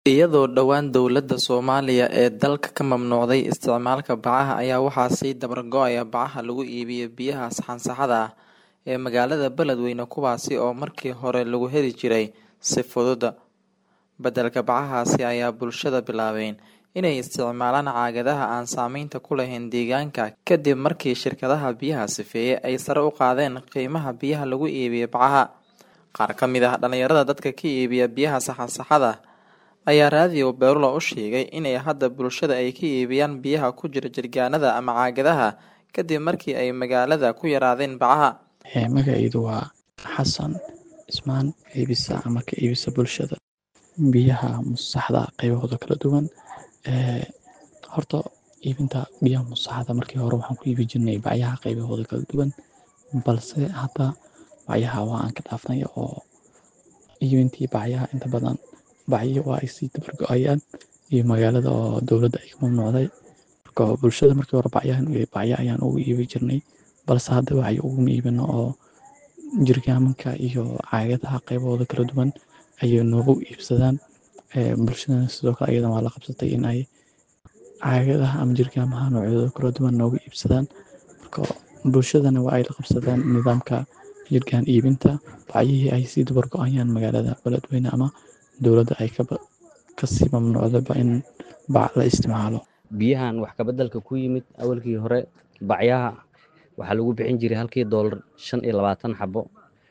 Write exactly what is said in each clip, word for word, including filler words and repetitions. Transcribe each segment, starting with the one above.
Iyadoo dhawaan dowladda Soomaaliya ee dalka ka mamnuucday isticmaalka bacaha ayaa waxaa sii dabar go'aya bacaha lagu iibiyo biyaha saxan-saxda ah ee magaalada Beledweyne kuwaasi oo markii hore lagu heli jiray si fudud. Beddelka bacahaasi ayaa bulshada bilaabeen inay isticmaalaan caagadaha aan saameynta ku lahayn deegaanka kadib markii shirkadaha biyaha sifeeye ay sare u qaadeen qiimaha biyaha lagu iibiyo bacaha. Qaar ka mid ah dhalinyarada dadka ka iibiya biyaha saxan-saxda ayaa raadiyo Beerlo u sheegay in ay hadda bulshada ay ka iibiyaan biyaha ku jira jirgaanada ama caagadaha kadib markii ay magaalada ku yaraadeen bacaha. Magacaydu waa Xasan Ismaan, iibisa ama ka iibisa bulshada biyaha musaxda qaybahooda kala duwan. Ee horta iibinta biyaha musaxda markii hore waxaan ku iibi jirnay bacyaha qaybahooda kala duwan, balse hadda bacyaha waa aan ka dhaafnay oo iibintii bacyaha inta badan bacyo waa ay sii dabar go'ayaan iyo magaalada oo dowladda ay ka mamnuucday. Marka bulshada markii hore bacyahan bacyo ayaan ugu iibi jirnay, balse hadda bacyo uguma iibino oo jirgaamanka iyo caagadaha qaybahooda kala duwan ayay noogu iibsadaan. Ee bulshadana sidoo kale iyadana waa la qabsatay in ay caagadaha ama jirgaamaha noocyadooda kala duwan noogu iibsadaan. Marka bulshadana waa ay la qabsadaan nidaamka jirgaan iibinta bacyihii ay sii dabar go'ayaan magaalada Beledweyne ama dowladda ay ka kasii mamnuucdaba in bac la isticmaalo. Biyahan wax ka beddelka ku yimid awalkii hore bacyaha waxaa lagu bixin jiray halkii doolar shan iyo labaatan xabo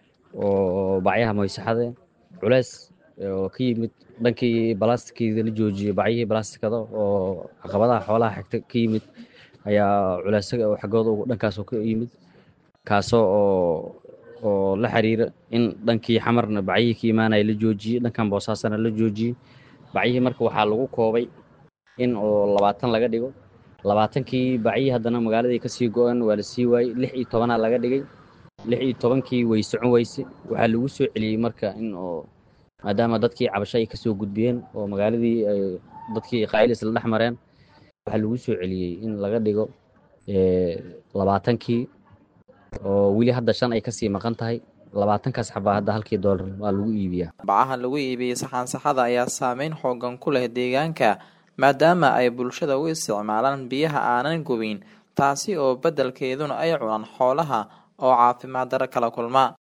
oo bacyaha moysaxade culeys oo ka yimid dhankii balaastikada la joojiyay bacyihii balaastikada oo caqabadaha xoolaha xigta ka yimid ayaa culeysaga oo xagooda dhankaas ka yimid kaasoo oo oo la xiriira in dhankii xamarna bacyihii ka imaanay la joojiyay dhankan boosaasana la joojiyay. Bacyihii marka waxaa lagu koobay in oo labaatan laga dhigo, labaatankii bacyihii haddana magaaladii ka sii go'an waa la sii waayay, lix iyo toban laga dhigay, lix iyo tobankii way socon weyse waxaa lagu soo celiyay marka in oo maadaama dadkii cabasho ay ka soo gudbiyeen oo magaaladii ay dadkii qaylis la dhex mareen waxaa lagu soo celiyay in laga dhigo ee labaatankii oo wili hadda shan ay ka sii maqan tahay. labaatankaas xabaa hadda halkii doolar waa lagu iibiyaa. Bacaha lagu iibiyo saxan-saxda ayaa saameyn xooggan ku leh deegaanka maadaama ay bulshada u isticmaalaan biyaha aanan gubin taasi oo beddelkeeduna ay cunaan xoolaha oo caafimaad darro kala kulma.